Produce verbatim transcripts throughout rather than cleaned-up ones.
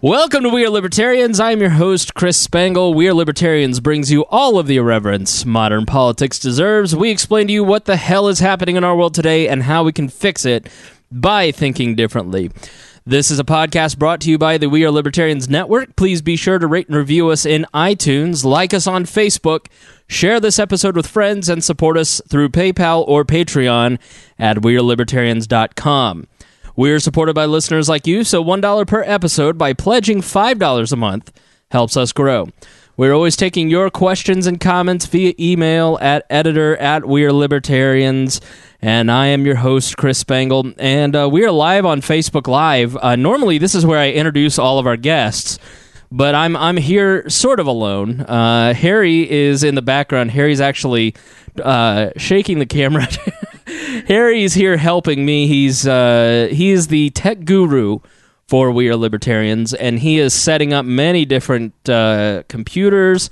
Welcome to We Are Libertarians. I am your host, Chris Spangle. We Are Libertarians brings you all of the irreverence modern politics deserves. We explain to you what the hell is happening in our world today and how we can fix it by thinking differently. This is a podcast brought to you by the We Are Libertarians Network. Please be sure to rate and review us in iTunes, like us on Facebook, share this episode with friends, and support us through PayPal or Patreon at we are libertarians dot com. We are supported by listeners like you, so one dollar per episode by pledging five dollars a month helps us grow. We're always taking your questions and comments via email at editor at We Are Libertarians. And I am your host, Chris Spangle, and uh, we are live on Facebook Live. Uh, normally, this is where I introduce all of our guests, but I'm I'm here sort of alone. Uh, Harry is in the background. Harry's actually uh, shaking the camera. Harry's here helping me. He's uh, he is the tech guru for We Are Libertarians, and he is setting up many different uh, computers.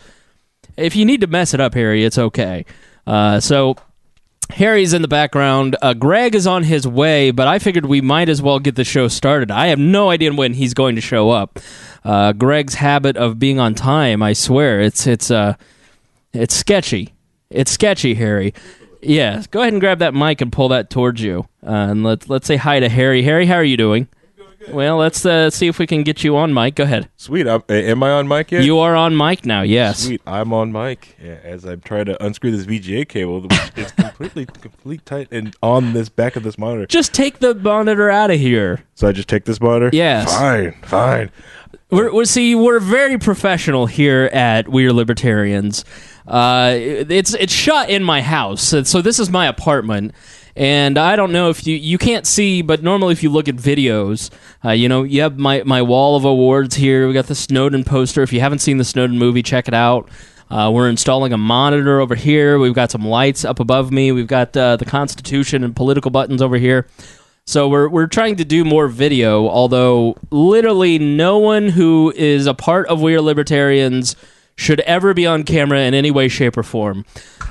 If you need to mess it up, Harry, it's okay. Uh, so... Harry's in the background. Uh, Greg is on his way, but I figured we might as well get the show started. I have no idea when he's going to show up. Uh, Greg's habit of being on time, I swear, it's it's uh, it's sketchy. It's sketchy, Harry. Yeah, go ahead and grab that mic and pull that towards you, uh, and let's let's say hi to Harry. Harry, how are you doing? Well, let's uh, see if we can get you on mic. Go ahead. Sweet. I'm, am I on mic yet? You are on mic now, yes. Sweet. I'm on mic as I'm trying to unscrew this V G A cable, which is completely, complete tight and on this back of this monitor. Just take the monitor out of here. So I just take this monitor? Yes. Fine, fine. We're, we're see, we're very professional here at We Are Libertarians. Uh, it's it's shot in my house, so this is my apartment. And I don't know if you you can't see, but normally if you look at videos, uh, you know, you have my, my wall of awards here. We got the Snowden poster. If you haven't seen the Snowden movie, check it out. Uh, we're installing a monitor over here. We've got some lights up above me. We've got uh, the Constitution and political buttons over here. So we're we're trying to do more video, although literally no one who is a part of We Are Libertarians should ever be on camera in any way, shape, or form.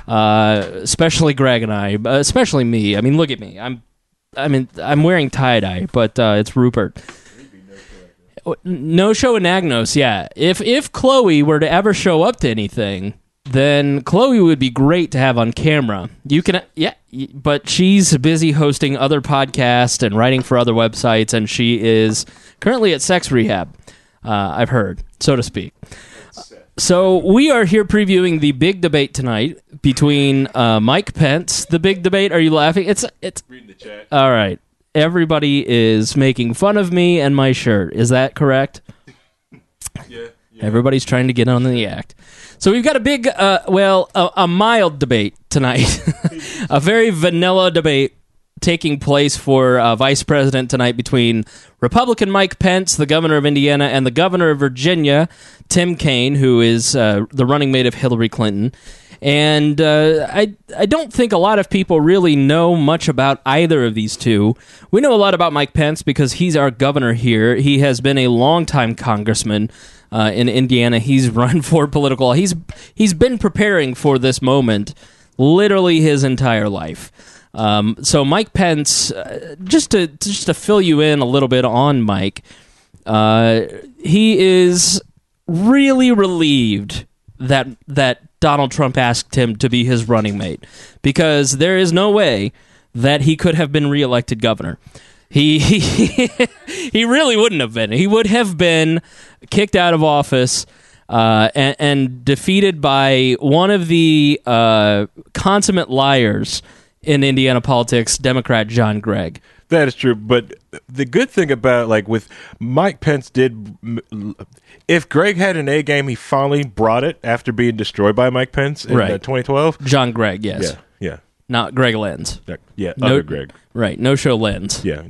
Uh, especially Greg and I, uh, especially me. I mean, look at me. I'm, I mean, I'm wearing tie dye, but uh, it's Rupert. No show in Agnos. Yeah. If if Chloe were to ever show up to anything, then Chloe would be great to have on camera. You can, yeah, but she's busy hosting other podcasts and writing for other websites, and she is currently at sex rehab. Uh, I've heard, so to speak. So we are here previewing the big debate tonight between uh, Mike Pence. The big debate. Are you laughing? It's it's. Reading the chat. All right. Everybody is making fun of me and my shirt. Is that correct? Yeah. yeah. Everybody's trying to get on the act. So we've got a big, uh, well, a, a mild debate tonight. A very vanilla debate taking place for uh, vice president tonight between Republican Mike Pence, the governor of Indiana, and the governor of Virginia, Tim Kaine, who is uh, the running mate of Hillary Clinton. And uh, I I don't think a lot of people really know much about either of these two. We know a lot about Mike Pence because he's our governor here. He has been a longtime congressman uh, in Indiana. He's run for political. He's he's been preparing for this moment literally his entire life. Um, so Mike Pence, uh, just to just to fill you in a little bit on Mike, uh, he is really relieved that that Donald Trump asked him to be his running mate, because there is no way that he could have been reelected governor. He he, he really wouldn't have been. He would have been kicked out of office uh, and, and defeated by one of the uh, consummate liars in Indiana politics, Democrat John Gregg. That is true, but the good thing about, like, with Mike Pence did, if Greg had an A game, he finally brought it after being destroyed by Mike Pence in right. uh, twenty twelve. John Gregg, yes. Yeah, yeah. Not Greg Lenz. Yeah, no, other Greg. Right, no show Lenz. Yeah.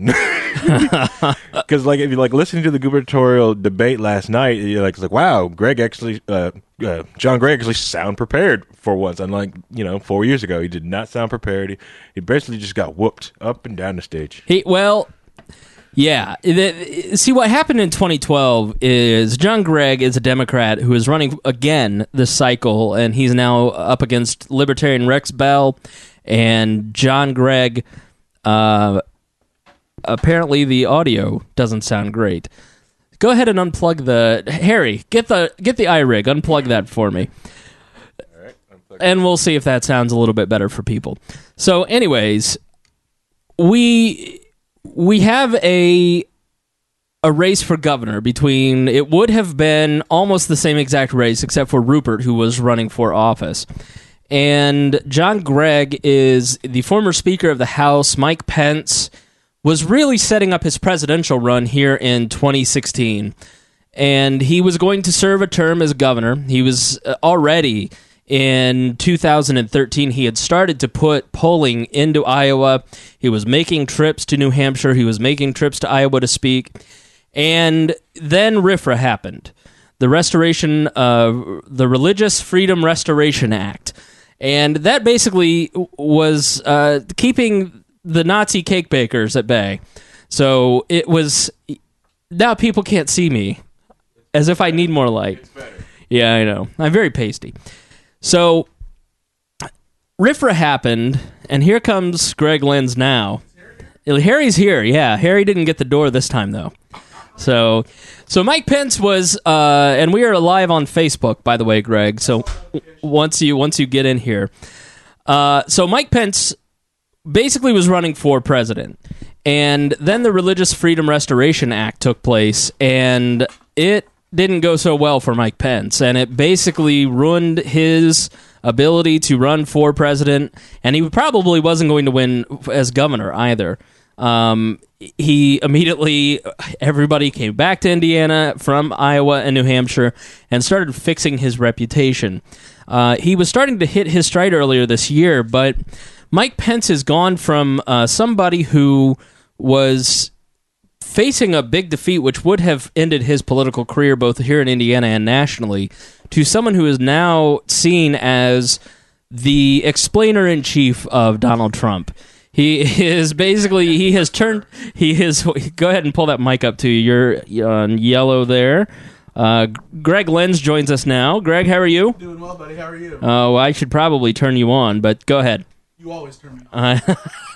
Because, like, if you like listening to the gubernatorial debate last night, you're like, it's like, wow, Greg actually, uh, uh, John Gregg actually sound prepared for once. Unlike, you know, four years ago, he did not sound prepared. He, he basically just got whooped up and down the stage. He well, yeah. The, see, what happened in twenty twelve is John Gregg is a Democrat who is running again this cycle, and he's now up against Libertarian Rex Bell and John Gregg. Uh, apparently, the audio doesn't sound great. go ahead and unplug the Harry. Get the get the iRig. Unplug that for me. All right, unplug And we'll see if that sounds a little bit better for people. So, anyways, we we have a a race for governor between, it would have been almost the same exact race except for Rupert, who was running for office. And John Gregg is the former Speaker of the House. Mike Pence was really setting up his presidential run here in twenty sixteen. And he was going to serve a term as governor. He was already, in two thousand thirteen, he had started to put polling into Iowa. He was making trips to New Hampshire. He was making trips to Iowa to speak. And then R F R A happened. The restoration, uh, the Religious Freedom Restoration Act. And that basically was uh, keeping the Nazi cake bakers at bay. So it was, now people can't see me, as if I need more light. It's better. Yeah, I know. I'm very pasty. So R F R A happened, and here comes Greg Lenz now. Harry's here, yeah. Harry didn't get the door this time, though. So, so Mike Pence was, uh, and we are live on Facebook, by the way, Greg. So, once you once you get in here, uh, so Mike Pence basically was running for president, and then the Religious Freedom Restoration Act took place, and it didn't go so well for Mike Pence, and it basically ruined his ability to run for president, and he probably wasn't going to win as governor either. Um, he immediately, everybody came back to Indiana from Iowa and New Hampshire and started fixing his reputation. Uh, he was starting to hit his stride earlier this year, but Mike Pence has gone from uh, somebody who was facing a big defeat, which would have ended his political career both here in Indiana and nationally, to someone who is now seen as the explainer-in-chief of Donald Trump. He is basically, he has turned, he is, go ahead and pull that mic up to you. You're on yellow there. Uh, Greg Lenz joins us now. Greg, how are you? Doing well, buddy. How are you? Oh, I should probably turn you on, but go ahead. You always turn me on. Uh,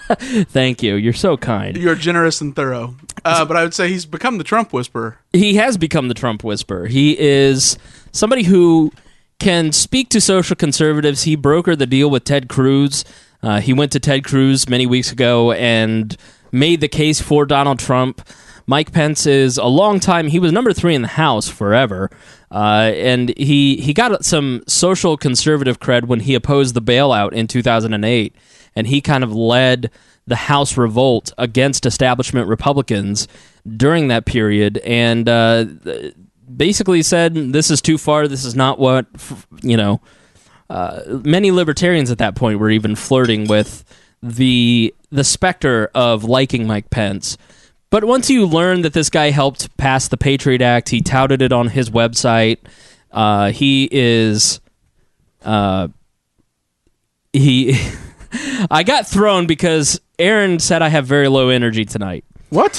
thank you. You're so kind. You're generous and thorough. Uh, but I would say he's become the Trump whisperer. He has become the Trump whisperer. He is somebody who can speak to social conservatives. He brokered the deal with Ted Cruz. Uh, he went to Ted Cruz many weeks ago and made the case for Donald Trump. Mike Pence is a long time. He was number three in the House forever. Uh, and he, he got some social conservative cred when he opposed the bailout in two thousand eight. And he kind of led the House revolt against establishment Republicans during that period. And uh, basically said, this is too far. This is not what, you know... Uh, many libertarians at that point were even flirting with the the specter of liking Mike Pence. But once you learn that this guy helped pass the Patriot Act, he touted it on his website. Uh, he is... Uh, he... I got thrown because Aaron said I have very low energy tonight. What?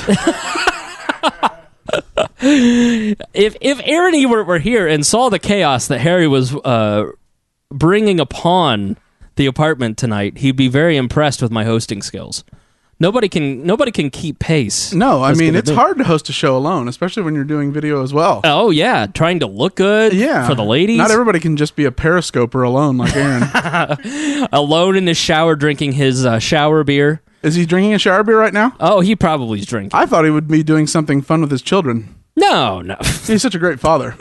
if if Aaron Ewert were here and saw the chaos that Harry was... Uh, bringing upon the apartment tonight, he'd be very impressed with my hosting skills. Nobody can nobody can keep pace. No, I That's mean, gonna it's do. hone to host a show alone, especially when you're doing video as well. Oh, yeah, trying to look good Yeah. for the ladies. Not everybody can just be a periscoper alone like Aaron. Alone in his shower drinking his uh, shower beer. Is he drinking a shower beer right now? Oh, he probably is drinking. I thought he would be doing something fun with his children. No, no. He's such a great father.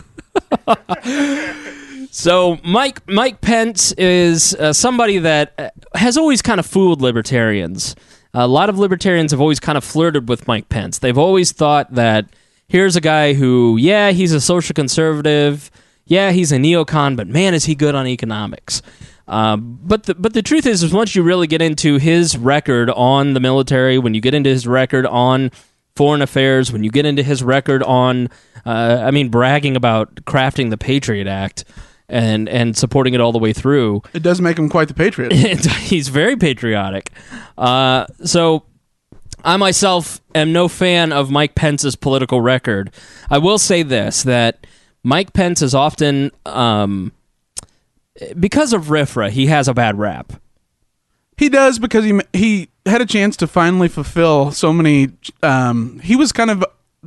So Mike Mike Pence is uh, somebody that uh, has always kind of fooled libertarians. A lot of libertarians have always kind of flirted with Mike Pence. They've always thought that here's a guy who, yeah, he's a social conservative, yeah, he's a neocon, but man, is he good on economics. Uh, but the, but the truth is, is once you really get into his record on the military, when you get into his record on foreign affairs, when you get into his record on, uh, I mean, bragging about crafting the Patriot Act, and and supporting it all the way through. It does make him quite the patriot. He's very patriotic. Uh, so I myself am no fan of Mike Pence's political record. I will say this, that Mike Pence is often, um, because of R F R A, he has a bad rap. He does, because he he had a chance to finally fulfill so many... Um, he was kind of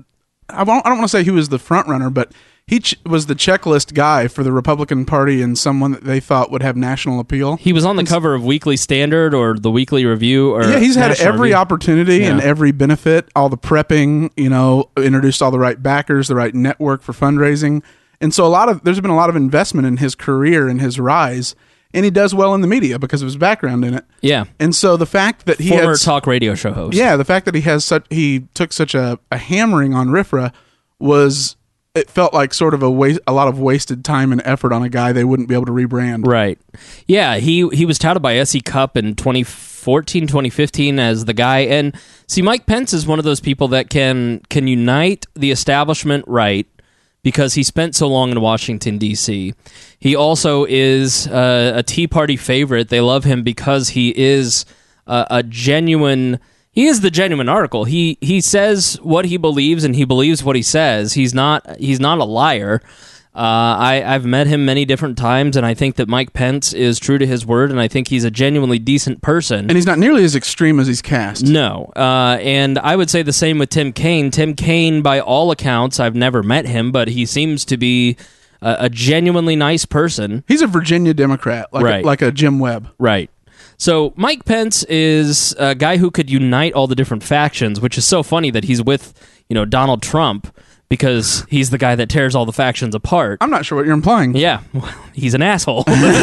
I don't, I don't want to say he was the front runner, but he ch- was the checklist guy for the Republican Party and someone that they thought would have national appeal. He was on the cover of Weekly Standard or the Weekly Review. Or yeah, he's had National every Review. opportunity Yeah. and every benefit, all the prepping, you know, introduced all the right backers, the right network for fundraising. And so a lot of there's been a lot of investment in his career and his rise, and he does well in the media because of his background in it. Yeah. And so the fact that he Former had talk radio show host. Yeah, the fact that he has such he took such a, a hammering on R I F R A was it felt like sort of a waste, a lot of wasted time and effort on a guy they wouldn't be able to rebrand. Right. Yeah, he he was touted by S E Cup in twenty fourteen, twenty fifteen as the guy. And see, Mike Pence is one of those people that can can unite the establishment right because he spent so long in Washington, D C. He also is uh, a Tea Party favorite. They love him because he is uh, a genuine... He is the genuine article. He he says what he believes, and he believes what he says. He's not he's not a liar. Uh, I, I've met him many different times, and I think that Mike Pence is true to his word, and I think he's a genuinely decent person. And he's not nearly as extreme as he's cast. No. Uh, and I would say the same with Tim Kaine. Tim Kaine, by all accounts, I've never met him, but he seems to be a, a genuinely nice person. He's a Virginia Democrat, like, Right. a, like a Jim Webb. Right. So Mike Pence is a guy who could unite all the different factions, which is so funny that he's with, you know, Donald Trump because he's the guy that tears all the factions apart. I'm not sure what you're implying. Yeah, well, he's an asshole.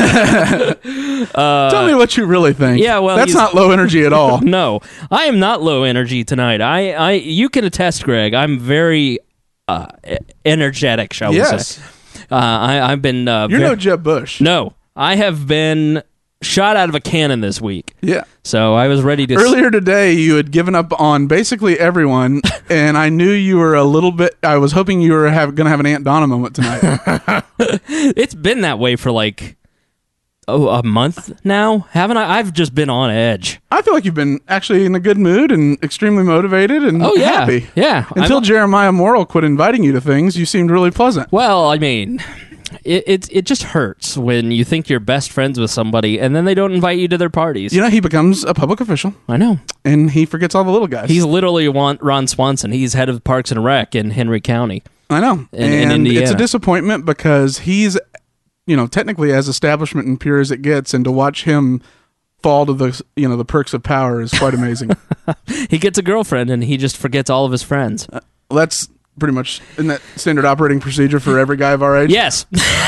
Tell me what you really think. yeah, well, that's he's- not low energy at all. No, I am not low energy tonight. I, I, you can attest, Greg. I'm very uh, e- energetic, shall we Yes. say? Uh, I, I've been. Uh, You're ver- no Jeb Bush. no, I have been shot out of a cannon this week. Yeah. So I was ready to. Earlier today, you had given up on basically everyone, and I knew you were a little bit. I was hoping you were have, going to have an Aunt Donna moment tonight. It's been that way for like oh a month now, haven't I? I've just been on edge. I feel like you've been actually in a good mood and extremely motivated and Oh yeah, happy. yeah. Until I'm- Jeremiah Morrill quit inviting you to things, you seemed really pleasant. well, I mean, it, it it just hurts when you think you're best friends with somebody and then they don't invite you to their parties. You know, he becomes a public official I know. and he forgets all the little guys. He's literally Ron Ron Swanson. He's head of Parks and Rec in Henry County. I know. in- in and it's a Indiana. disappointment because he's, you know, technically as establishment and pure as it gets, and to watch him fall to the, you know, the perks of power is quite amazing. He gets a girlfriend and he just forgets all of his friends. Well, that's pretty much in that standard operating procedure for every guy of our age. Yes.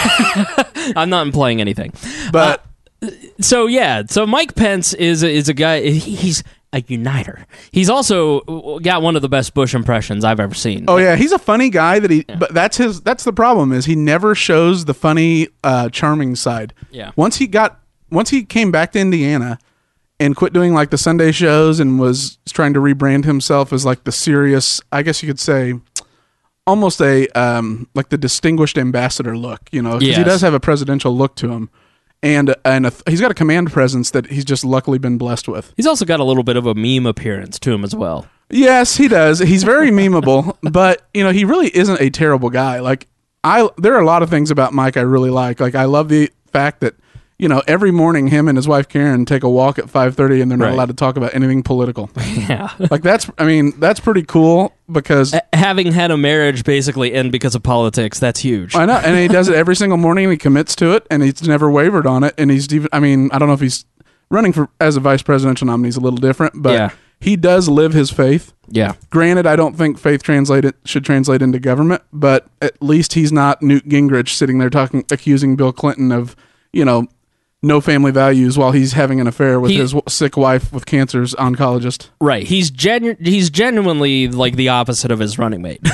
I'm not implying anything. But So yeah, so Mike Pence is a, is a guy. he- He's a uniter. He's also got one of the best Bush impressions I've ever seen. oh yeah, he's a funny guy that he but that's his that's the problem is he never shows the funny uh charming side. Yeah. Once he got once he came back to Indiana and quit doing like the Sunday shows and was trying to rebrand himself as like the serious, I guess you could say almost a um like the distinguished ambassador look, you know, because he Yes. does have a presidential look to him. And and a, he's got a command presence that he's just luckily been blessed with. He's also got a little bit of a meme appearance to him as well. Yes, he does. He's very memeable, but you know, he really isn't a terrible guy. Like I there are a lot of things about Mike I really like. Like I love the fact that, you know, every morning him and his wife Karen take a walk at five thirty and they're not Right. allowed to talk about anything political. Yeah. Like that's I mean, that's pretty cool because Having had a marriage basically end because of politics, that's huge. I know, and he does it every single morning and he commits to it and he's never wavered on it and he's even I mean, I don't know if he's running for as a vice presidential nominee is a little different, but Yeah. he does live his faith. Yeah. Granted, I don't think faith translate it should translate into government, but at least he's not Newt Gingrich sitting there talking, accusing Bill Clinton of, you know, no family values while he's having an affair with He- his w- sick wife with cancer's oncologist. Right. He's genu- he's genuinely like the opposite of his running mate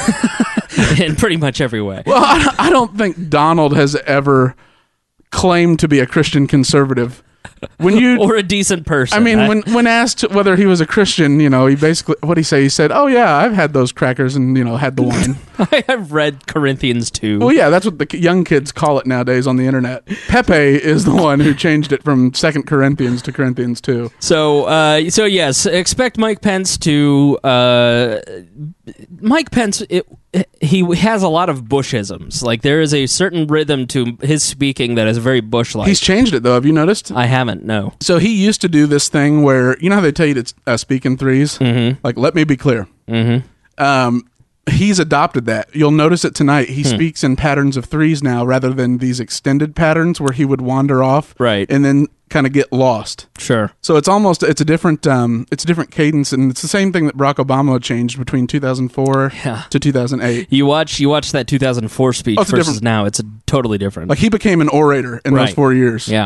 in pretty much every way. Well, I, I don't think Donald has ever claimed to be a Christian conservative. When you Or a decent person. I mean, when when asked whether he was a Christian, you know, he basically what he say? He said, "Oh yeah, I've had those crackers and you know had the wine." I have read Corinthians two. Well, yeah, that's what the young kids call it nowadays on the internet. Pepe is the one who changed it from Second Corinthians to Corinthians two. So, uh, so yes, expect Mike Pence to. Uh, Mike Pence, it, he has a lot of Bushisms. Like there is a certain rhythm to his speaking that is very Bush-like. He's changed it though. Have you noticed? I haven't. No. So he used to do this thing where you know how they tell you to uh, speak in threes. Mm-hmm. Like, let me be clear. Mm-hmm. Um, he's adopted that. You'll notice it tonight. He hmm. speaks in patterns of threes now rather than these extended patterns where he would wander off right. and then kind of get lost. Sure. So it's almost it's a different um, it's a different cadence, and it's the same thing that Barack Obama changed between two thousand four yeah. to two thousand eight. You watch you watch that two thousand four speech oh, versus now. It's a totally different. Like he became an orator in right. those four years. Yeah.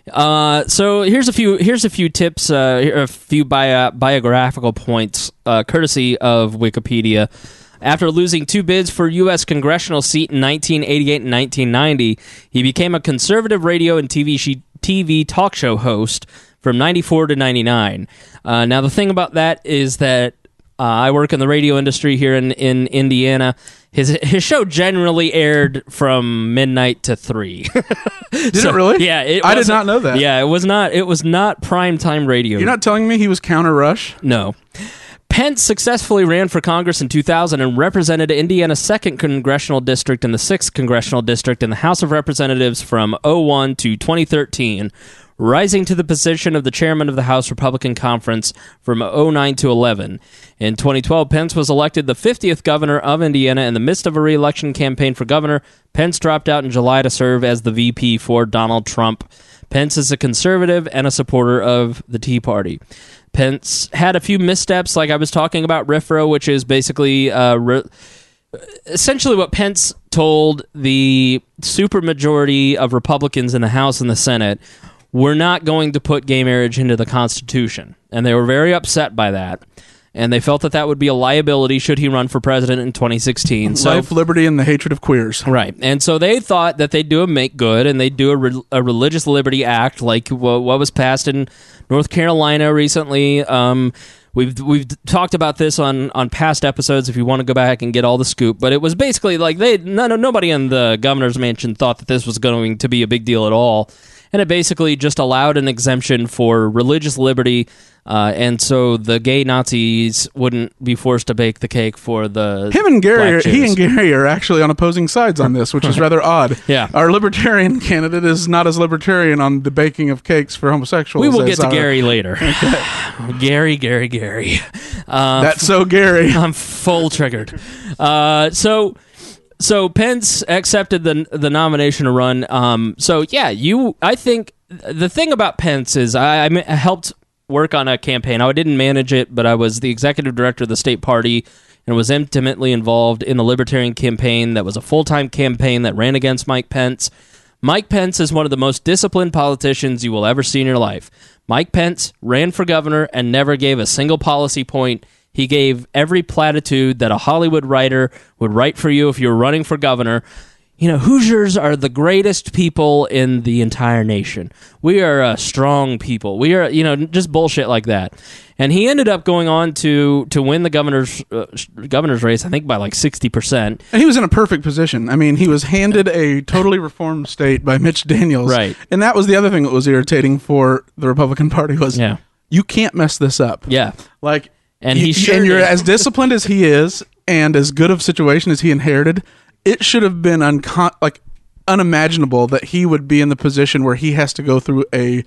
Uh, so here's a few here's a few tips, uh, a few bio, biographical points, uh, courtesy of Wikipedia. After losing two bids for U S congressional seat in nineteen eighty-eight and nineteen ninety, he became a conservative radio and T V she- T V talk show host from ninety-four to ninety-nine. Uh, now, the thing about that is that uh, I work in the radio industry here in, in Indiana. His his show generally aired from midnight to three. Did so, it really? Yeah, it I did not know that. Yeah, it was not. It was not primetime radio. You're not telling me he was counter Rush? No. Pence successfully ran for Congress in two thousand and represented Indiana's second congressional district and the sixth congressional district in the House of Representatives from oh one to twenty thirteen, rising to the position of the chairman of the House Republican Conference from oh nine to eleven. In twenty twelve, Pence was elected the fiftieth governor of Indiana. In the midst of a re-election campaign for governor, Pence dropped out in July to serve as the V P for Donald Trump. Pence is a conservative and a supporter of the Tea Party. Pence had a few missteps, like I was talking about R F R A, which is basically uh, re- essentially what Pence told the supermajority of Republicans in the House and the Senate. We're not going to put gay marriage into the Constitution. And they were very upset by that. And they felt that that would be a liability should he run for president in twenty sixteen. So, life, liberty, and the hatred of queers. Right. And so they thought that they'd do a make good, and they'd do a, re- a Religious Liberty Act like w- what was passed in North Carolina recently. Um, we've we've talked about this on, on past episodes if you want to go back and get all the scoop. But it was basically like they no, no, nobody in the governor's mansion thought that this was going to be a big deal at all. And it basically just allowed an exemption for religious liberty, uh, and so the gay Nazis wouldn't be forced to bake the cake for the him and Gary. Are, Jews. He and Gary are actually on opposing sides on this, which is rather odd. Yeah, our libertarian candidate is not as libertarian on the baking of cakes for homosexuals. We will get to our, Gary later. Okay. Gary, Gary, Gary. Uh, That's so Gary. I'm full triggered. Uh, so. So Pence accepted the the nomination to run. Um, so yeah, you. I think the thing about Pence is I, I helped work on a campaign. I didn't manage it, but I was the executive director of the state party and was intimately involved in the Libertarian campaign. That was a full time campaign that ran against Mike Pence. Mike Pence is one of the most disciplined politicians you will ever see in your life. Mike Pence ran for governor and never gave a single policy point. He gave every platitude that a Hollywood writer would write for you if you were running for governor. You know, Hoosiers are the greatest people in the entire nation. We are a strong people. We are, you know, just bullshit like that. And he ended up going on to to win the governor's uh, governor's race, I think, by like sixty percent. And he was in a perfect position. I mean, he was handed a totally reformed state by Mitch Daniels. Right. And that was the other thing that was irritating for the Republican Party was, yeah. you can't mess this up. Yeah. Like... And he sure and you're did. As disciplined as he is, and as good of situation as he inherited, it should have been uncon- like unimaginable that he would be in the position where he has to go through a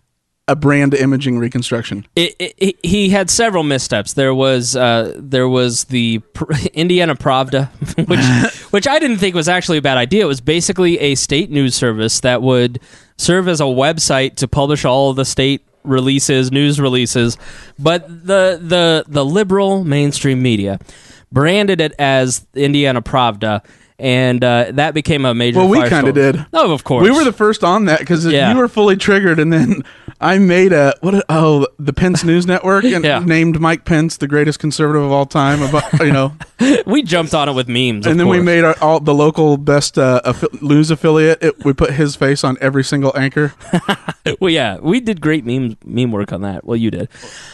a brand imaging reconstruction. It, it, he had several missteps. There was uh, there was the Indiana Pravda, which which I didn't think was actually a bad idea. It was basically a state news service that would serve as a website to publish all of the state releases, news releases, but the the the liberal mainstream media branded it as Indiana Pravda, and uh, that became a major. Well, we kind of did. Oh, of course, we were the first on that because yeah. you were fully triggered, and then I made a what? Oh, the Pence News Network, and yeah. named Mike Pence the greatest conservative of all time. About you know, we jumped on it with memes, and then course. we made our, all the local best uh, affi- news affiliate. It, we put his face on every single anchor. Well, yeah, we did great meme meme work on that. Well, you did.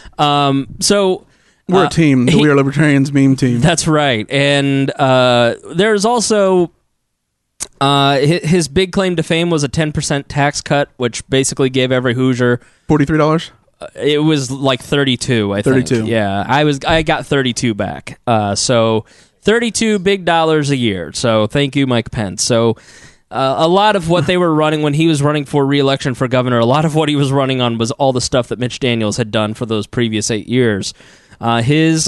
Um, so. We're uh, a team. The he, We Are Libertarians meme team. That's right. And uh, there's also uh, his, his big claim to fame was a ten percent tax cut, which basically gave every Hoosier forty-three dollars. Uh, it was like thirty-two, I thirty-two. think. Yeah, I was. I got thirty-two back. Uh, so thirty-two big dollars a year. So thank you, Mike Pence. So uh, a lot of what they were running when he was running for re-election for governor, a lot of what he was running on was all the stuff that Mitch Daniels had done for those previous eight years. Uh, his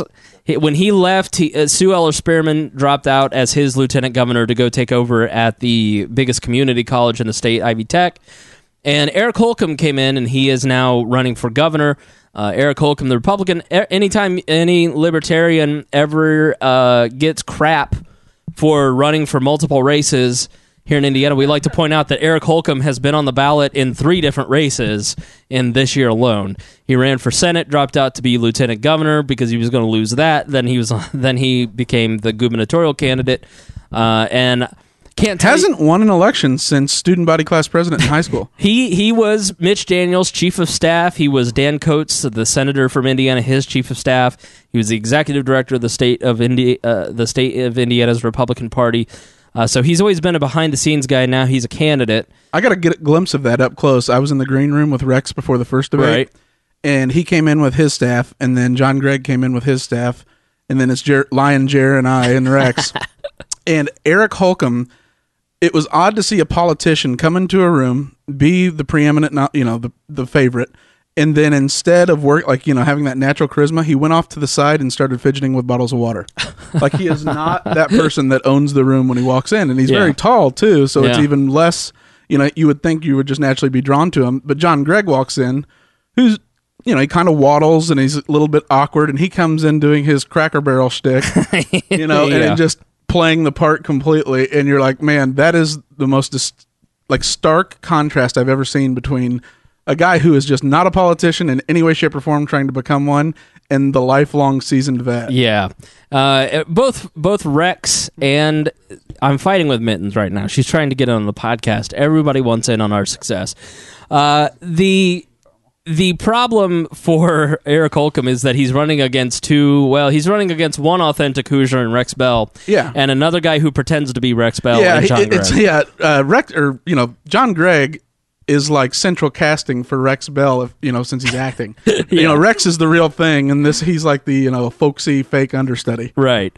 he, when he left, he, uh, Sue Eller Spearman dropped out as his lieutenant governor to go take over at the biggest community college in the state, Ivy Tech. And Eric Holcomb came in, and he is now running for governor. Uh, Eric Holcomb, the Republican, anytime any libertarian ever uh, gets crap for running for multiple races here in Indiana, we like to point out that Eric Holcomb has been on the ballot in three different races in this year alone. He ran for Senate, dropped out to be lieutenant governor because he was going to lose that. Then he was, then he became the gubernatorial candidate, uh, and can't tell hasn't you, won an election since student body class president in high school. He he was Mitch Daniels' chief of staff. He was Dan Coates, the senator from Indiana, his chief of staff. He was the executive director of the state of Indi- uh, the state of Indiana's Republican Party. Uh, so he's always been a behind-the-scenes guy. Now he's a candidate. I got to get a glimpse of that up close. I was in the green room with Rex before the first debate, Right. and he came in with his staff, and then John Gregg came in with his staff, and then it's Jer- Lion Jer and I and Rex. And Eric Holcomb, it was odd to see a politician come into a room, be the preeminent, not you know, the the favorite, and then instead of work, like you know, having that natural charisma, he went off to the side and started fidgeting with bottles of water. Like he is not that person that owns the room when he walks in, and he's Yeah. very tall too, so it's Yeah. even less. You know, you would think you would just naturally be drawn to him, but John Gregg walks in, who's you know, he kind of waddles and he's a little bit awkward, and he comes in doing his Cracker Barrel shtick, you know, Yeah. and just playing the part completely, and you're like, man, that is the most dis- like stark contrast I've ever seen between a guy who is just not a politician in any way, shape, or form trying to become one, and the lifelong seasoned vet. Yeah, uh, both both Rex and I'm fighting with Mittens right now. She's trying to get on the podcast. Everybody wants in on our success. Uh, the The problem for Eric Holcomb is that he's running against two, well, he's running against one authentic Hoosier and Rex Bell, Yeah. and another guy who pretends to be Rex Bell Yeah, and John it- it's Gregg. yeah, uh, Rex or you know, John Gregg is like central casting for Rex Bell, if you know, since he's acting. You know, Rex is the real thing, and this he's like the you know folksy fake understudy. Right.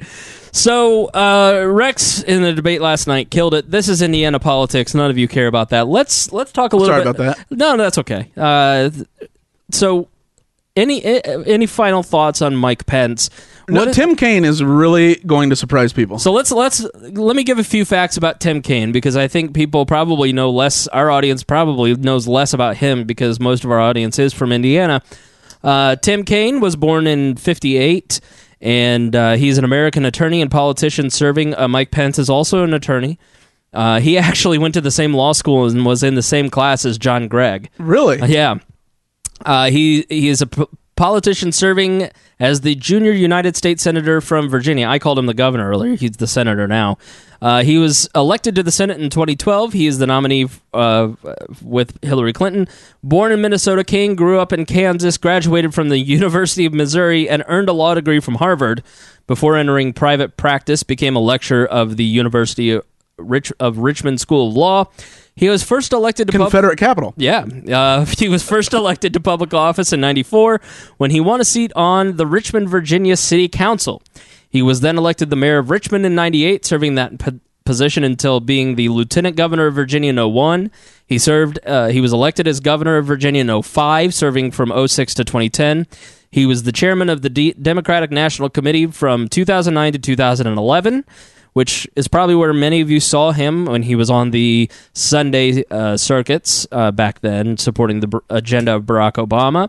So, uh, Rex in the debate last night killed it. This is Indiana politics. None of you care about that. Let's let's talk a little Sorry bit. about that. No, no, that's okay. Uh, so, any any final thoughts on Mike Pence? No, What is- Tim Kaine is really going to surprise people. So let's let's let me give a few facts about Tim Kaine, because I think people probably know less. Our audience probably knows less about him because most of our audience is from Indiana. Uh, Tim Kaine was born in fifty-eight, and uh, he's an American attorney and politician serving. Uh, Mike Pence is also an attorney. Uh, he actually went to the same law school and was in the same class as John Gregg. Really? Uh, yeah. Uh, he he is a p- politician serving as the junior United States Senator from Virginia. I called him the governor earlier. He's the senator now. Uh, he was elected to the Senate in twenty twelve. He is the nominee uh, with Hillary Clinton. Born in Minnesota, Kaine grew up in Kansas, graduated from the University of Missouri, and earned a law degree from Harvard before entering private practice, became a lecturer of the University of, Rich- of Richmond School of Law. He was first elected to pub- Confederate capital. yeah, uh, he was first elected to public office in ninety-four when he won a seat on the Richmond, Virginia City Council. He was then elected the mayor of Richmond in ninety-eight, serving that p- position until being the lieutenant governor of Virginia in oh one. He served. Uh, he was elected as governor of Virginia in oh five, serving from oh six to twenty ten. He was the chairman of the D- Democratic National Committee from two thousand nine to two thousand eleven. Which is probably where many of you saw him when he was on the Sunday uh, circuits uh, back then, supporting the br- agenda of Barack Obama.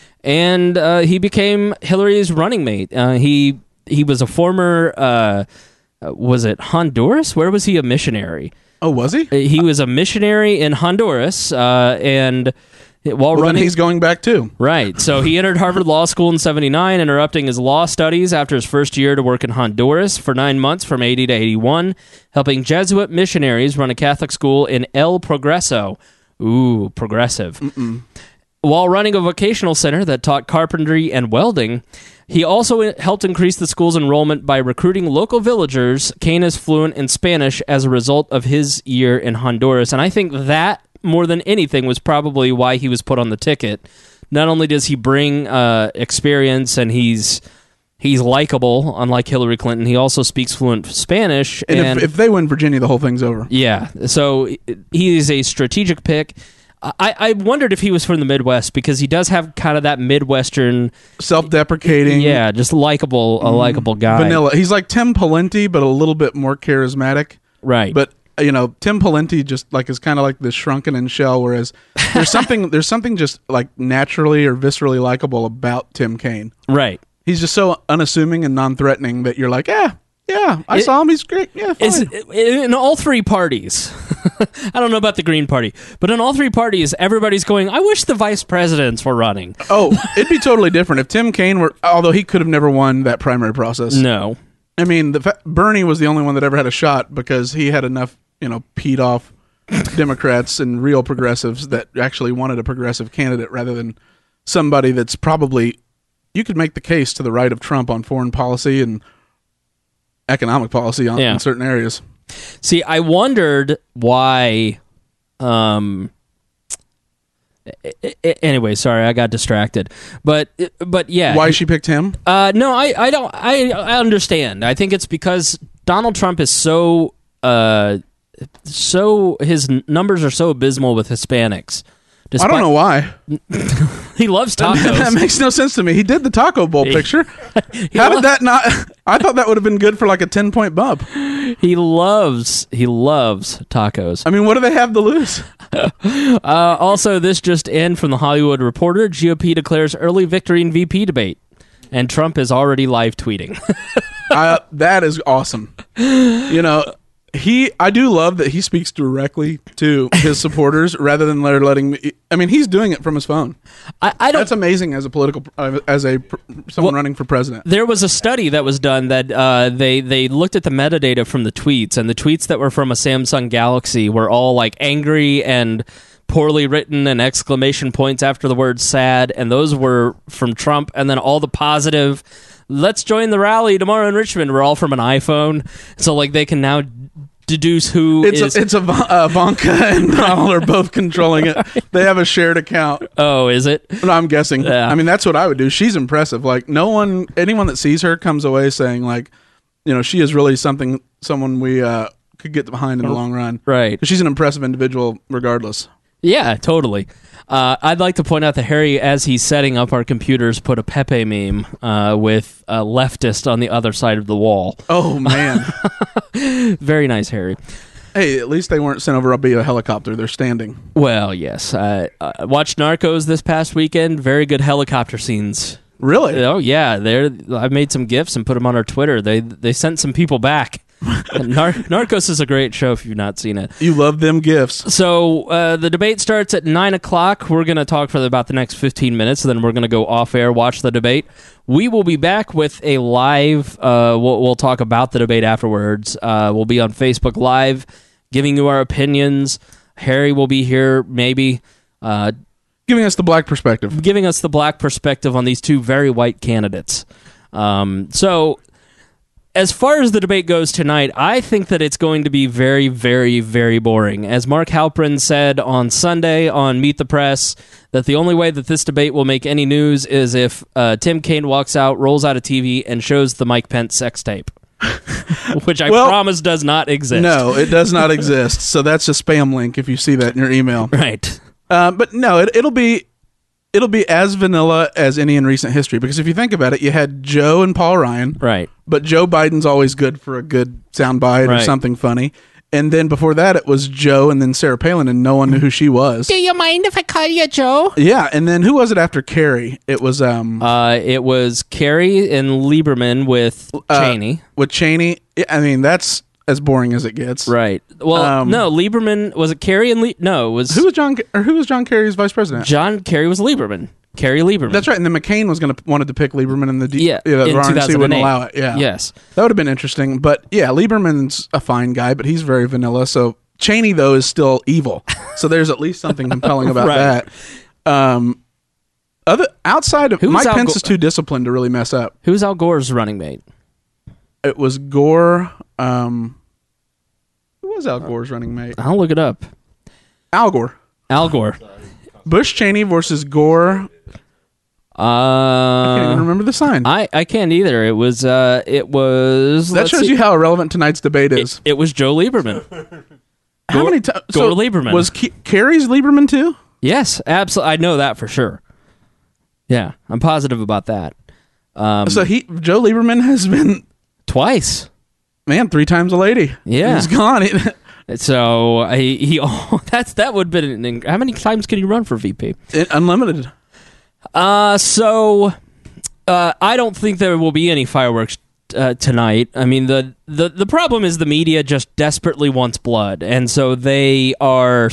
And uh, he became Hillary's running mate. Uh, he he was a former, uh, was it Honduras? Where was he a missionary? Oh, was he? He was a missionary in Honduras, uh, and while Well, then running... he's going back too. Right. So he entered Harvard Law School in seventy-nine, interrupting his law studies after his first year to work in Honduras for nine months from eighty to eighty-one, helping Jesuit missionaries run a Catholic school in El Progreso. Ooh, progressive. Mm-mm. While running a vocational center that taught carpentry and welding, he also helped increase the school's enrollment by recruiting local villagers. Kaine is fluent in Spanish as a result of his year in Honduras, and I think that more than anything was probably why he was put on the ticket. Not only does he bring uh, experience and he's he's likable, unlike Hillary Clinton, he also speaks fluent Spanish. And, And, if, if they win Virginia, the whole thing's over. yeah, so he is a strategic pick. I, I wondered if he was from the Midwest because he does have kind of that Midwestern, self-deprecating, yeah, just likable, a likable guy. vanilla. He's like Tim Pawlenty, but a little bit more charismatic. Right. But you know, Tim Pawlenty just like is kind of like this shrunken in shell, whereas there's something there's something just like naturally or viscerally likable about Tim Kaine. Right. He's just so unassuming and non-threatening that you're like, yeah, yeah, I It- saw him. He's great. Yeah, fine. Is in all three parties. I don't know about the Green Party, but in all three parties, everybody's going, I wish the vice presidents were running. Oh, it'd be totally different if Tim Kaine were. Although he could have never won that primary process. No. I mean, the fa- Bernie was the only one that ever had a shot because he had enough, you know, peed off Democrats and real progressives that actually wanted a progressive candidate rather than somebody that's probably. You could make the case to the right of Trump on foreign policy and economic policy on, Yeah. in certain areas. See, I wondered why. Um. a- a- Anyway, sorry, I got distracted. But but yeah, Why she picked him? Uh, no, I, I don't. I I understand. I think it's because Donald Trump is so uh so his n- numbers are so abysmal with Hispanics. I Despite, don't know why. He loves that tacos. makes no sense to me. He did the Taco Bowl picture. He How lo- did that not? I thought that would have been good for like a ten point bump. He loves he loves tacos. I mean, what do they have to lose? Uh, also, this just in from the Hollywood Reporter: G O P declares early victory in V P debate, and Trump is already live tweeting. uh, that is awesome. You know, he. I do love that he speaks directly to his supporters rather than they're letting me. I mean, he's doing it from his phone. I, I don't. That's amazing as a political, uh, as a pr- someone Well, running for president. There was a study that was done that uh, they they looked at the metadata from the tweets, and the tweets that were from a Samsung Galaxy were all like angry and poorly written and exclamation points after the word sad, and those were from Trump, and then all the positive let's join the rally tomorrow in Richmond were all from an iPhone, so like they can now deduce who It's is a, it's a uh, Ivanka and Donald are both controlling it. They have a shared account. oh is it No, I'm guessing. Yeah. I mean, that's what I would do. She's impressive. Like no one, anyone that sees her comes away saying like, you know, she is really something, someone we uh, could get behind in the long run. right. She's an impressive individual, regardless. Yeah, totally. Uh, I'd like to point out that Harry, as he's setting up our computers, put a Pepe meme uh, with a leftist on the other side of the wall. Oh man. Very nice, Harry. Hey, at least they weren't sent over via helicopter. They're standing. Well, yes. I uh, watched Narcos this past weekend. Very good helicopter scenes. Really? Oh yeah, there. I made some gifs and put them on our Twitter. They they sent some people back. Nar- Narcos is a great show if you've not seen it. You love them gifts. So uh, the debate starts at nine o'clock. We're going to talk for about the next fifteen minutes, and then we're going to go off air, watch the debate. We will be back with a live. Uh, we'll, we'll talk about the debate afterwards. Uh, we'll be on Facebook Live, giving you our opinions. Harry will be here, maybe. Uh, Giving us the black perspective. giving us the black perspective on these two very white candidates. Um, so, as far as the debate goes tonight, I think that it's going to be very, very, very boring. As Mark Halperin said on Sunday on Meet the Press, that the only way that this debate will make any news is if uh, Tim Kaine walks out, rolls out a T V, and shows the Mike Pence sex tape. Which I Well, promise does not exist. No, it does not exist. So that's a spam link if you see that in your email. Right. Uh, but no, it, it'll be it'll be as vanilla as any in recent history. Because if you think about it, you had Joe and Paul Ryan, Right. but Joe Biden's always good for a good soundbite or Right. something funny. And then before that, it was Joe and then Sarah Palin, and no one knew who she was. Do you mind if I call you Joe? Yeah, and then who was it after Kerry? It was um Uh, it was Kerry and Lieberman with Uh, Cheney. with Cheney. I mean, that's as boring as it gets. Right. Well, Um, no, Lieberman was it Kerry and Le- no, it was Who was John? Or who was John Kerry's vice president? John Kerry was Lieberman. Kerry Lieberman. That's right. And then McCain was going to wanted to pick Lieberman, and the D- Yeah, the in R N C two thousand wouldn't eight. allow it. Yeah, Yes. that would have been interesting. But yeah, Lieberman's a fine guy, but he's very vanilla. So Cheney though is still evil. So there's at least something compelling about Right. that. Um, other outside of Who's Mike Al Pence Go- is too disciplined to really mess up. Who's Al Gore's running mate? It was Gore. Um, who was Al Gore's running mate? I'll look it up. Al Gore. Al Gore. Bush Cheney versus Gore. I can't even Uh, remember the sign. I I can't either. It was uh it was that let's shows see. you how irrelevant tonight's debate is. It, it was Joe Lieberman. how Gore- many times? Gore Lieberman. Was Ke- Kerry's Lieberman too? Yes, absolutely. I know that for sure. Yeah, I'm positive about that. Um, So he, Joe Lieberman has been, twice. man, three times a lady. Yeah. He's gone. So I, he, oh, that's that would have been. An, how many times can you run for V P? It, unlimited. Uh, so uh, I don't think there will be any fireworks uh, tonight. I mean, the, the the problem is the media just desperately wants blood, and so they are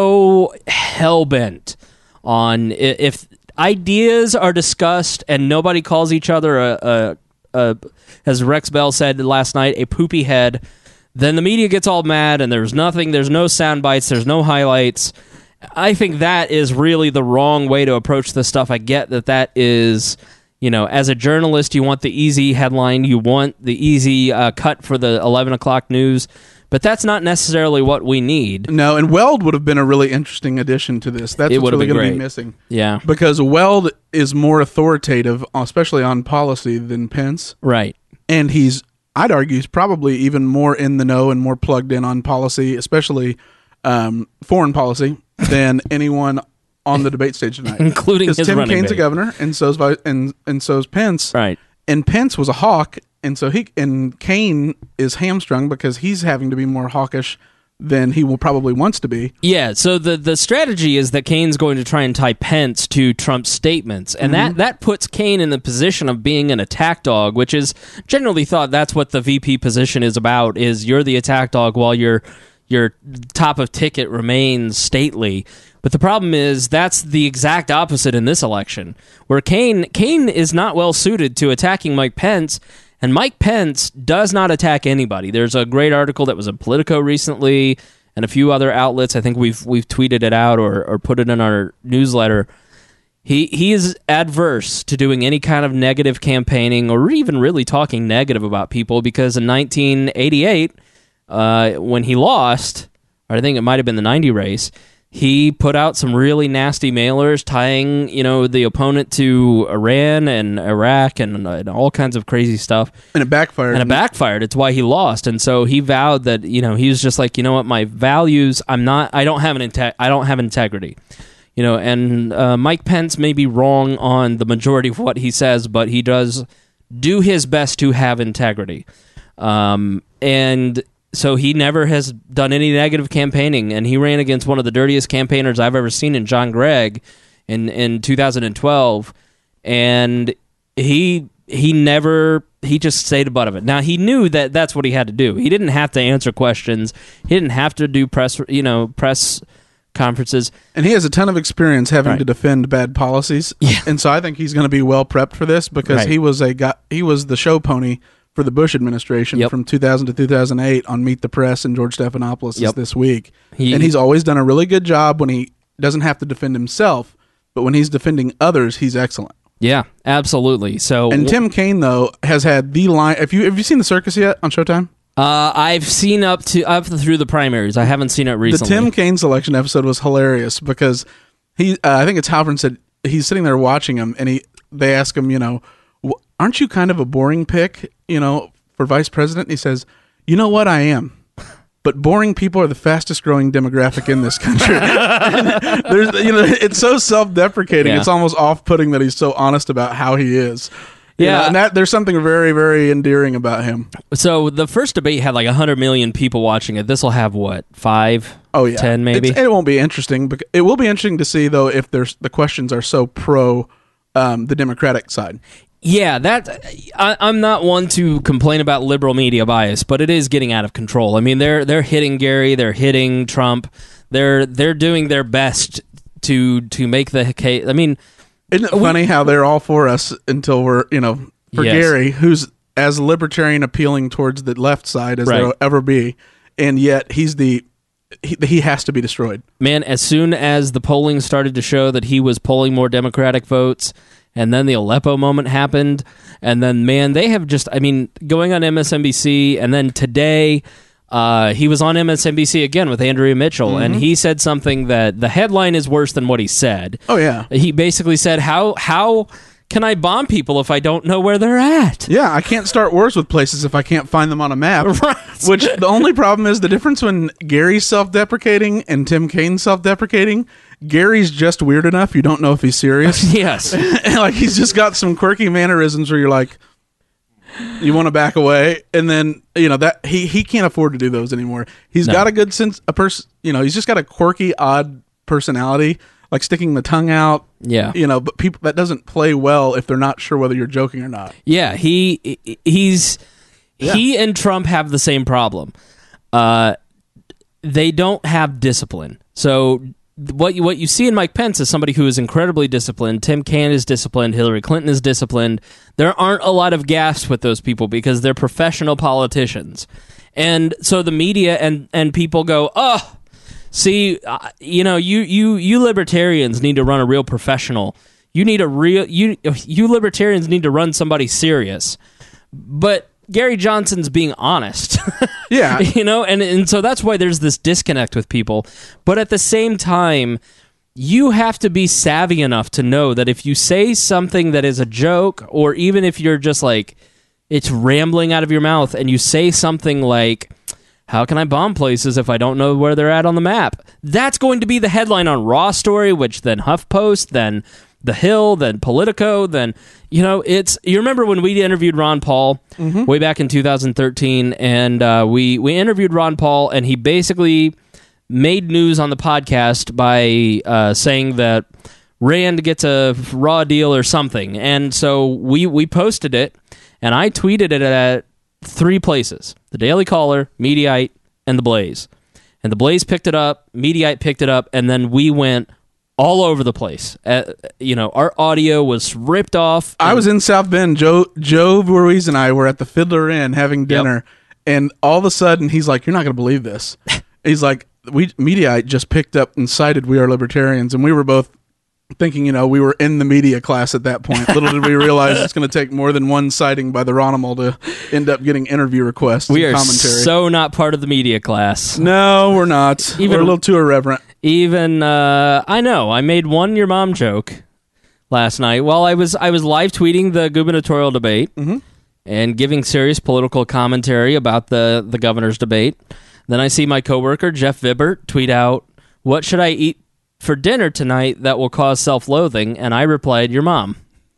so hell bent on i- if ideas are discussed and nobody calls each other a, a, a as Rex Bell said last night, a poopy head. Then the media gets all mad, and there's nothing. There's no sound bites. There's no highlights. I think that is really the wrong way to approach this stuff. I get that that is, you know, as a journalist, you want the easy headline, you want the easy uh, cut for the eleven o'clock news, but that's not necessarily what we need. No, and Weld would have been a really interesting addition to this. That's It what's would have really been going to be great. missing. Yeah, Because Weld is more authoritative, especially on policy, than Pence. right. And he's, I'd argue, he's probably even more in the know and more plugged in on policy, especially um, foreign policy, than anyone on the debate stage tonight. Including Because his Tim running Kaine's a mate. governor, and so's Vi- and and so's Pence. Right. And Pence was a hawk, and so he and Kaine is hamstrung because he's having to be more hawkish than he will probably wants to be. Yeah, so the, the strategy is that Kaine's going to try and tie Pence to Trump's statements, and that, that puts Kaine in the position of being an attack dog, which is generally thought that's what the V P position is about, is you're the attack dog while your your top of ticket remains stately. But the problem is that's the exact opposite in this election, where Kaine Kaine is not well suited to attacking Mike Pence. And Mike Pence does not attack anybody. There's a great article that was in Politico recently and a few other outlets. I think we've we've tweeted it out or, or put it in our newsletter. He he is adverse to doing any kind of negative campaigning or even really talking negative about people because in nineteen eighty-eight, uh, when he lost, or I think it might have been the ninety race, he put out some really nasty mailers tying, you know, the opponent to Iran and Iraq and, and all kinds of crazy stuff. And it backfired. And it backfired. It's why he lost. And so he vowed that, you know, he was just like, you know what, my values, I'm not, I don't have an inte- I don't have integrity. You know, and uh, Mike Pence may be wrong on the majority of what he says, but he does do his best to have integrity. Um, and so he never has done any negative campaigning, and he ran against one of the dirtiest campaigners I've ever seen in John Gregg in, in two thousand twelve, and he he never he just stayed above of it. Now he knew that that's what he had to do. He didn't have to answer questions. He didn't have to do press you know press conferences. And he has a ton of experience having Right. to defend bad policies. Yeah. And so I think he's going to be well prepped for this because Right. he was a guy, he was the show pony for the Bush administration Yep. from two thousand to two thousand eight on Meet the Press, and George Stephanopoulos Yep. is this week. He- and he's always done a really good job when he doesn't have to defend himself, but when he's defending others, he's excellent. Yeah, absolutely. So And Tim Kaine, though, has had the line. Have you have you seen The Circus yet on Showtime? Uh, I've seen up to up through the primaries. I haven't seen it recently. The Tim Kaine selection episode was hilarious because he, uh, I think it's Halpern said he's sitting there watching him, and he they ask him, you know, aren't you kind of a boring pick, you know, for vice president? And he says, you know what, I am. But boring people are the fastest growing demographic in this country. And there's, you know, it's so self-deprecating. Yeah. It's almost off-putting that he's so honest about how he is. You Yeah. know, and that there's something very, very endearing about him. So the first debate had like one hundred million people watching it. This will have what, five? Oh yeah, ten maybe? It's, it won't be interesting. But it will be interesting to see though if there's the questions are so pro um, the Democratic side. Yeah, that I, I'm not one to complain about liberal media bias, but it is getting out of control. I mean, they're they're hitting Gary, they're hitting Trump, they're they're doing their best to to make the case. I mean, Isn't it We- funny how they're all for us until we're you know for Yes. Gary, who's as libertarian appealing towards the left side as Right. there'll ever be, and yet he's the he, he has to be destroyed. man, as soon as the polling started to show that he was polling more Democratic votes, and then the Aleppo moment happened, and then, man, they have just, I mean, going on M S N B C, and then today, uh, he was on M S N B C again with Andrea Mitchell, and he said something that the headline is worse than what he said. Oh yeah, He basically said, how how can I bomb people if I don't know where they're at? Yeah, I can't start wars with places if I can't find them on a map. Right. Which the only problem is the difference when Gary's self-deprecating and Tim Kaine's self-deprecating. Gary's just weird enough you don't know if he's serious. Yes. And like he's just got some quirky mannerisms where you're like, you want to back away, and then you know that he he can't afford to do those anymore. He's No. got a good sense, a person. You know, he's just got a quirky, odd personality, like sticking the tongue out. Yeah. You know, but people that doesn't play well if they're not sure whether you're joking or not. Yeah, he he's Yeah. he and Trump have the same problem. Uh, they don't have discipline. So what you, what you see in Mike Pence is somebody who is incredibly disciplined. Tim Kaine is disciplined. Hillary Clinton is disciplined. There aren't a lot of gaffes with those people because they're professional politicians. And so the media and, and people go, oh, see, uh, you know, you, you you libertarians need to run a real professional. You need a real you you libertarians need to run somebody serious. But Gary Johnson's being honest. Yeah. You know, and, and so that's why there's this disconnect with people. But at the same time, you have to be savvy enough to know that if you say something that is a joke, or even if you're just like, it's rambling out of your mouth, and you say something like, how can I bomb places if I don't know where they're at on the map? That's going to be the headline on Raw Story, which then HuffPost, then The Hill, then Politico, then, you know, it's, you remember when we interviewed Ron Paul Mm-hmm. way back in two thousand thirteen, and uh, we, we interviewed Ron Paul, and he basically made news on the podcast by uh, saying that Rand gets a raw deal or something. And so we, we posted it, and I tweeted it at three places: the Daily Caller, Mediaite, and the Blaze. And the Blaze picked it up, Mediaite picked it up, and then we went all over the place. Uh, you know, our audio was ripped off. I was in South Bend. Joe Joe Ruiz and I were at the Fiddler Inn having dinner, and all of a sudden he's like, "You're not going to believe this." He's like, "We Mediaite just picked up and cited We Are Libertarians," and we were both thinking, you know, we were in the media class at that point. Little did we realize it's going to take more than one citing by the Ronimal to end up getting interview requests we and are commentary. so not part of the media class. No, we're not. Even- we're a little too irreverent. Even uh, I know I made one your mom joke last night while I was I was live tweeting the gubernatorial debate Mhm. and giving serious political commentary about the the governor's debate. Then I see my coworker Jeff Vibert tweet out, "What should I eat for dinner tonight that will cause self-loathing?" And I replied, "Your mom."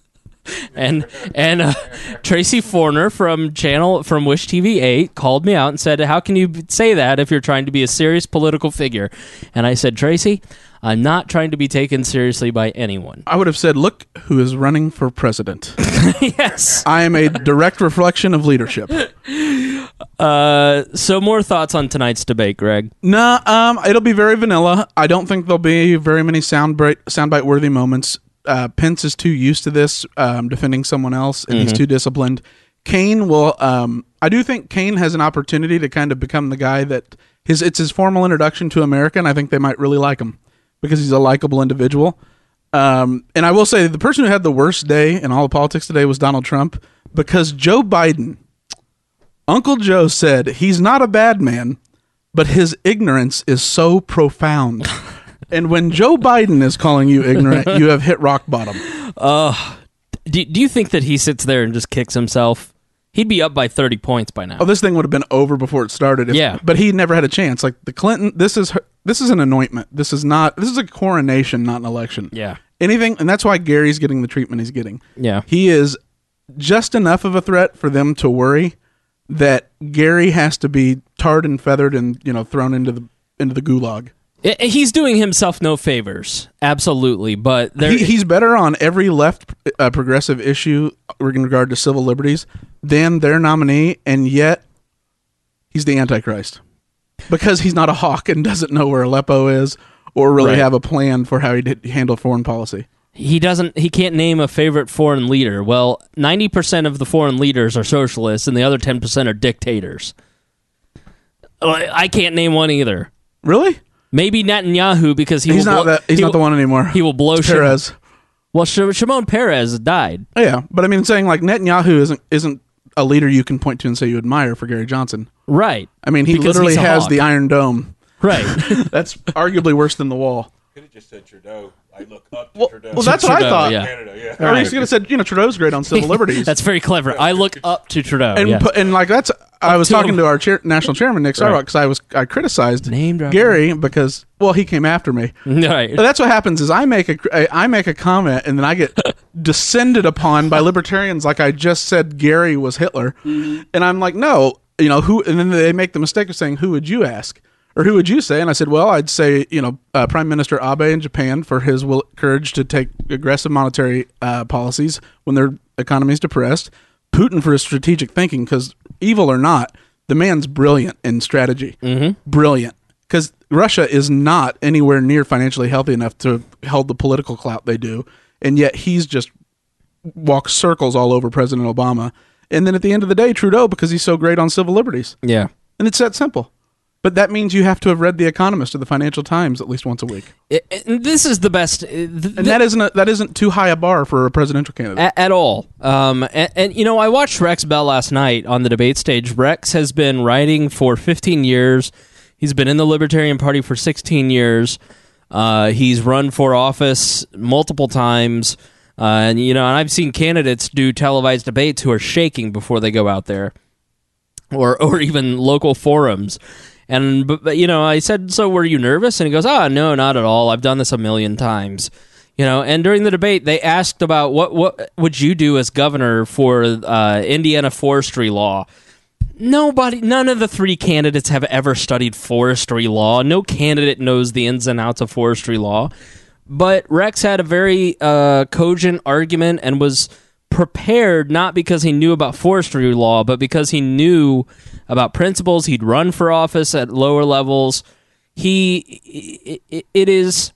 And and uh, Tracy Forner from channel from Wish T V eight called me out and said, "How can you say that if you're trying to be a serious political figure?" And I said, "Tracy, I'm not trying to be taken seriously by anyone." I would have said, "Look who is running for president." Yes. I am a direct reflection of leadership. Uh, so more thoughts on tonight's debate, Greg? No, um, it'll be very vanilla. I don't think there'll be very many soundbite soundbite worthy moments. Uh, Pence is too used to this, um, defending someone else, and he's too disciplined. Kaine will. Um, I do think Kaine has an opportunity to kind of become the guy that his. It's his formal introduction to America, and I think they might really like him because he's a likable individual. Um, and I will say the person who had the worst day in all of politics today was Donald Trump, because Joe Biden, Uncle Joe said he's not a bad man, but his ignorance is so profound. And when Joe Biden is calling you ignorant, you have hit rock bottom. Uh, do, do you think that he sits there and just kicks himself? He'd be up by thirty points by now. Oh, this thing would have been over before it started. If, Yeah. but he never had a chance. Like the Clinton, this is her, this is an anointment. This is not. This is a coronation, not an election. Yeah. Anything, and that's why Gary's getting the treatment he's getting. Yeah. He is just enough of a threat for them to worry that Gary has to be tarred and feathered and you know thrown into the into the gulag. I- He's doing himself no favors, absolutely. But there, He, he's better on every left uh, progressive issue in regard to civil liberties than their nominee, and yet he's the Antichrist because he's not a hawk and doesn't know where Aleppo is or really Right. have a plan for how he'd handle foreign policy. he doesn't. He can't name a favorite foreign leader. Well, ninety percent of the foreign leaders are socialists, and the other ten percent are dictators. I I can't name one either. Really? Maybe Netanyahu because he He's will not blow, that. He's he not will- the one anymore. He will blow It's Shimon- Perez. Well, Sh- Shimon Peres died. Oh, yeah, but I mean, saying like Netanyahu isn't isn't a leader you can point to and say you admire for Gary Johnson. Right. I mean, he Because literally he's a has hawk. the Iron Dome. Right. That's arguably worse than the wall. Could have just said Trudeau. I look up to Well, Trudeau. well, that's what I Trudeau, thought. yeah. Canada, yeah. Or he's going to said, you know, Trudeau's great on civil liberties. That's very clever. I look up to Trudeau. and yes. pu- and like that's I was to talking him. to our chair, national chairman Nick Sarwark Right. because I was I criticized Name dropping. Gary because well he came after me. Right. But that's what happens is I make a I make a comment and then I get descended upon by libertarians like I just said Gary was Hitler, Mm-hmm. and I'm like no, you know who, and then they make the mistake of saying who would you ask or who would you say, and I said well I'd say you know uh, Prime Minister Abe in Japan for his will, courage to take aggressive monetary uh, policies when their economy is depressed, Putin for his strategic thinking because evil or not, the man's brilliant in strategy, mm-hmm. brilliant. Because Russia is not anywhere near financially healthy enough to hold the political clout they do, and yet he's just walks circles all over President Obama. And then at the end of the day, Trudeau, because he's so great on civil liberties. Yeah. And it's that simple. But that means you have to have read The Economist or The Financial Times at least once a week. It, it- this is the best. uh, th- And that isn't a, that isn't too high a bar for a presidential candidate. at, at all. Um, and, and, you know, I watched Rex Bell last night on the debate stage. Rex has been writing for fifteen years. He's been in the Libertarian Party for sixteen years. Uh, he's run for office multiple times. Uh, and, you know, and I've seen candidates do televised debates who are shaking before they go out there, or or even local forums. And, but, but, you know, I said, so were you nervous? And he goes, ah, no, not at all. I've done this a million times. You know, and during the debate, they asked about what, what would you do as governor for uh, Indiana forestry law. Nobody, none of the three candidates have ever studied forestry law. No candidate knows the ins and outs of forestry law. But Rex had a very uh, cogent argument and was prepared not because he knew about forestry law, but because he knew about principles. He'd run for office at lower levels. He, it, it is.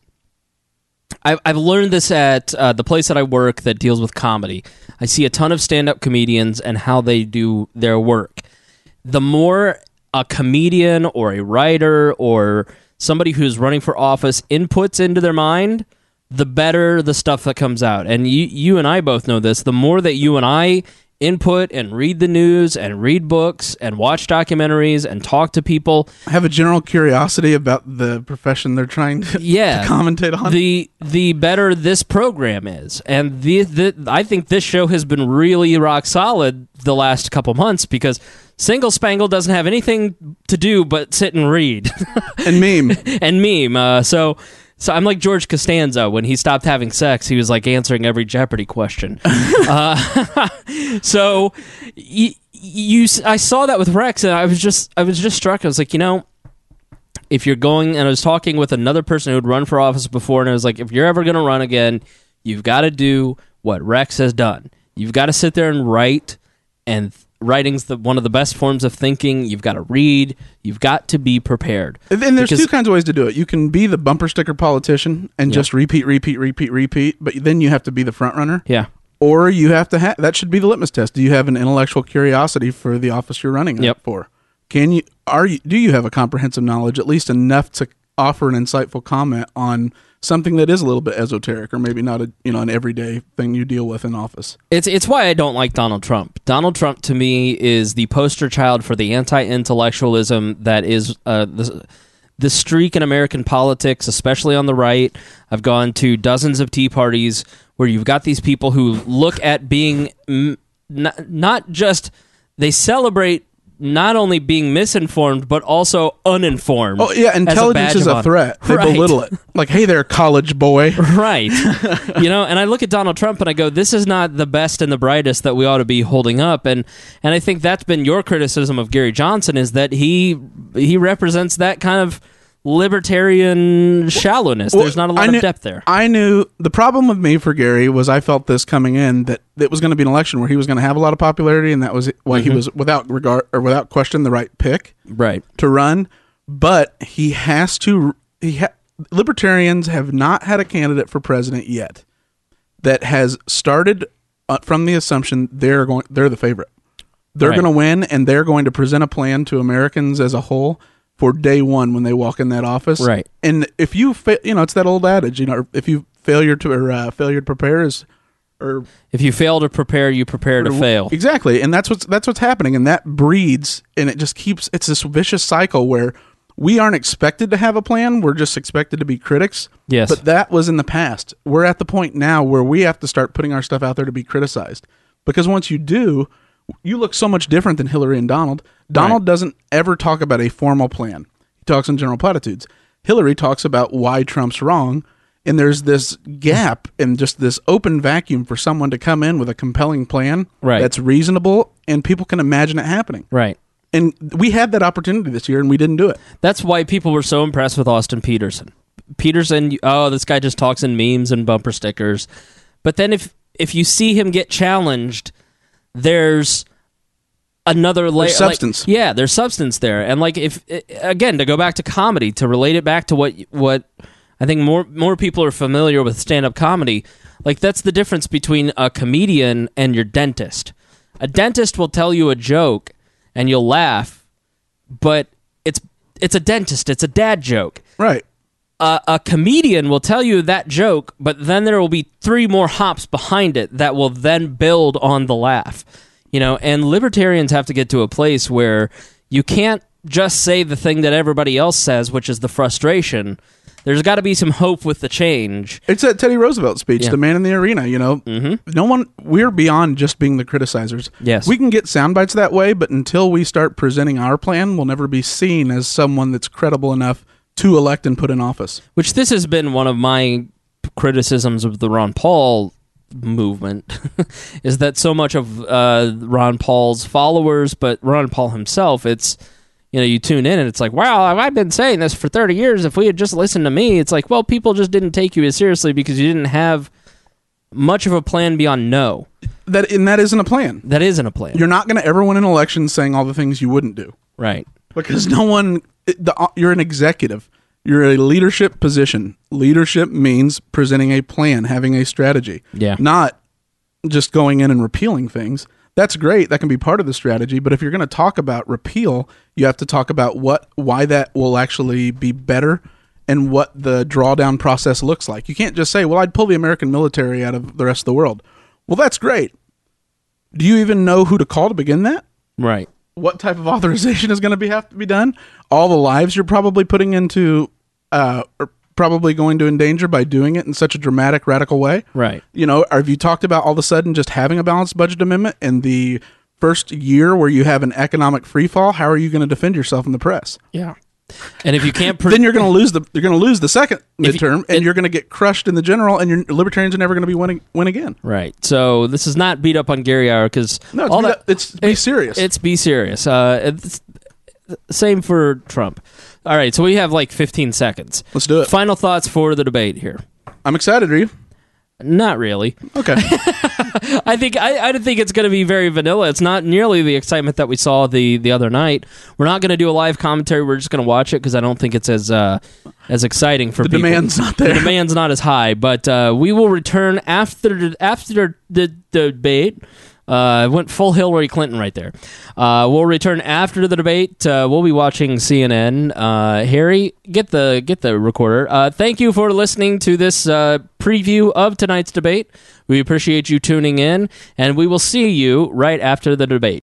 I've I've learned this at uh, the place that I work that deals with comedy. I see a ton of stand-up comedians and how they do their work. The more a comedian or a writer or somebody who's running for office inputs into their mind, the better the stuff that comes out. And you, you and I both know this. The more that you and I input and read the news and read books and watch documentaries and talk to people, I have a general curiosity about the profession they're trying to, yeah, to commentate on. the the better this program is. And the, the I think this show has been really rock solid the last couple months because Single Spangle doesn't have anything to do but sit and read and meme. and meme. Uh, so. So I'm like George Costanza. When he stopped having sex, he was like answering every Jeopardy question. uh, so you, you, I saw that with Rex, and I was just, I was just struck. I was like, you know, if you're going, and I was talking with another person who had run for office before, and I was like, if you're ever going to run again, you've got to do what Rex has done. You've got to sit there and write, and writing's the one of the best forms of thinking. You've got to read. You've got to be prepared. And then there's Because- two kinds of ways to do it. You can be the bumper sticker politician and Yep. just repeat, repeat, repeat, repeat, but then you have to be the front runner. Yeah. Or you have to have, that should be the litmus test. Do you have an intellectual curiosity for the office you're running Yep. for? Can you, are you, do you have a comprehensive knowledge, at least enough to offer an insightful comment on something that is a little bit esoteric or maybe not a, you know, an everyday thing you deal with in office? It's it's why I don't like Donald Trump. Donald Trump to me is the poster child for the anti-intellectualism that is uh, the the streak in American politics, especially on the right. I've gone to dozens of tea parties where you've got these people who look at being mm, not, not just they celebrate not only being misinformed but also uninformed. Oh yeah, as intelligence badge is of a honor. threat. They Right. belittle it. Like, hey there, college boy. Right. You know, and I look at Donald Trump and I go, this is not the best and the brightest that we ought to be holding up. And and I think that's been your criticism of Gary Johnson, is that he he represents that kind of libertarian shallowness. Well, There's not a lot I of knew- depth there. I knew the problem with me for Gary was I felt this coming in that it was going to be an election where he was going to have a lot of popularity, and that was why Mm-hmm. he was without regard or without question the right pick Right. to run. But he has to. He ha- libertarians have not had a candidate for president yet that has started uh, from the assumption they're going. They're the favorite. They're Right. going to win, and they're going to present a plan to Americans as a whole for day one when they walk in that office. Right. And if you, fa- you know, it's that old adage, you know, if you failure to or uh, failure to prepare is, or If you fail to prepare, you prepare to fail. exactly, and that's what's that's what's happening, and that breeds, and it just keeps. It's this vicious cycle where We aren't expected to have a plan. We're just expected to be critics. Yes. But that was in the past. We're at the point now where we have to start putting our stuff out there to be criticized. Because once you do, you look so much different than Hillary and Donald. Donald Right. doesn't ever talk about a formal plan. He talks in general platitudes. Hillary talks about why Trump's wrong. And there's this gap and just this open vacuum for someone to come in with a compelling plan Right. that's reasonable and people can imagine it happening. Right. And we had that opportunity this year and we didn't do it. That's why people were so impressed with Austin Peterson. Peterson, oh, this guy just talks in memes and bumper stickers. But then if if you see him get challenged, there's another layer. There's substance. Like, yeah, there's substance there. And like if again, to go back to comedy, to relate it back to what what I think more more people are familiar with stand-up comedy, like that's the difference between a comedian and your dentist. A dentist will tell you a joke and you'll laugh, but it's it's a dentist, it's a dad joke. Right. Uh, a comedian will tell you that joke, but then there will be three more hops behind it that will then build on the laugh. You know, and libertarians have to get to a place where you can't just say the thing that everybody else says, which is the frustration. There's got to be some hope with the change. It's that Teddy Roosevelt speech, Yeah. the man in the arena, you know. Mm-hmm. No one, we're beyond just being the criticizers. Yes. We can get sound bites that way, but until we start presenting our plan, we'll never be seen as someone that's credible enough to elect and put in office. Which this has been one of my criticisms of the Ron Paul movement, is that so much of uh, Ron Paul's followers, but Ron Paul himself, it's, you know, you tune in and it's like, wow, I've been saying this for thirty years. If we had just listened to me, it's like, well, people just didn't take you as seriously because you didn't have much of a plan beyond no. That and that isn't a plan. That isn't a plan. You're not going to ever win an election saying all the things you wouldn't do. Right. Because no one, the, you're an executive. You're a leadership position. Leadership means presenting a plan, having a strategy. Yeah. Not just going in and repealing things. That's great. That can be part of the strategy. But if you're going to talk about repeal, you have to talk about what, why that will actually be better and what the drawdown process looks like. You can't just say, well, I'd pull the American military out of the rest of the world. Well, that's great. Do you even know who to call to begin that? Right. What type of authorization is going to be have to be done? All the lives you're probably putting into, uh, are probably going to endanger by doing it in such a dramatic, radical way. Right. You know, have you talked about all of a sudden just having a balanced budget amendment in the first year where you have an economic free fall? How are you going to defend yourself in the press? Yeah. And if you can't, pre- Then you're going to lose the you're going to lose the second If you- midterm, and it- you're going to get crushed in the general, and your libertarians are never going to be winning win again. right. So this is not beat up on Gary Hour because No, it's all be, that it's be it- serious. It's be serious. Uh, it's same for Trump. All right, so we have like fifteen seconds. Let's do it. Final thoughts for the debate here. I'm excited. Are you? Not really. Okay. I think I, I don't think it's going to be very vanilla. It's not nearly the excitement that we saw the, the other night. We're not going to do a live commentary. We're just going to watch it because I don't think it's as uh, as exciting for The people. demand's not there. The demand's not as high. But uh, we will return after after the, the debate. Uh, went full Hillary Clinton right there. Uh, we'll return after the debate. Uh, we'll be watching C N N. Uh, Harry, get the get the recorder. Uh, thank you for listening to this uh, preview of tonight's debate. We appreciate you tuning in, and we will see you right after the debate.